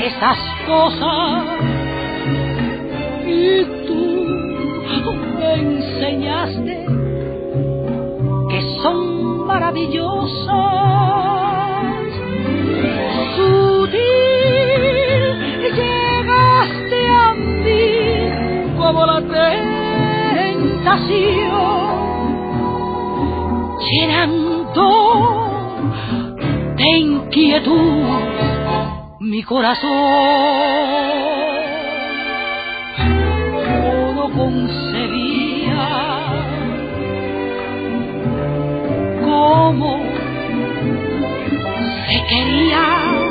esas cosas y tú me enseñaste que son maravillosas. Sutil llegaste a mí como la tentación, llenando de inquietud mi corazón. Yo no concebía cómo se quería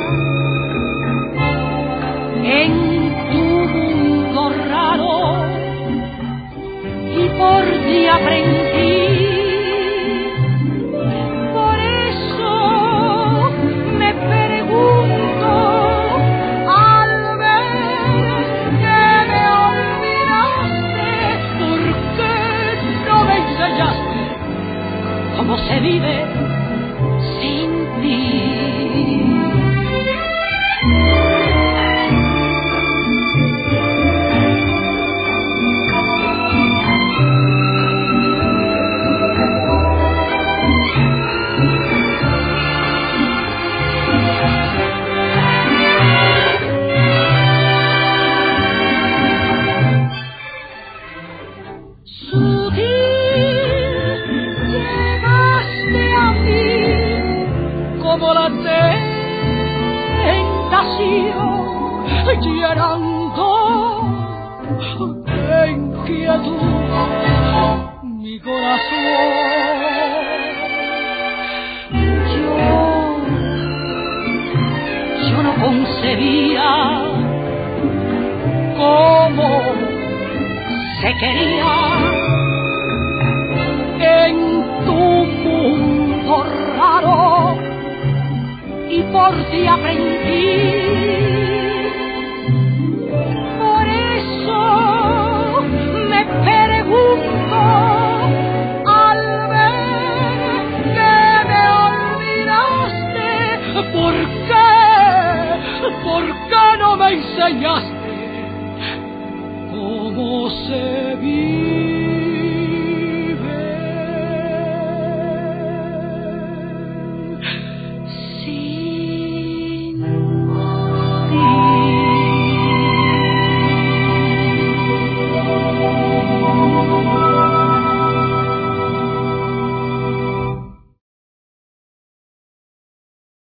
en tu mundo raro, y por ti aprendí. Por eso me pregunto al ver que me olvidaste, ¿por qué no me enseñaste cómo se vive sin ti? Como la tentación, llenando de inquietud mi corazón. Yo no concebía cómo se quería en tu mundo raro, y por ti aprendí. Por eso me pregunto al ver que me olvidaste, ¿por qué no me enseñaste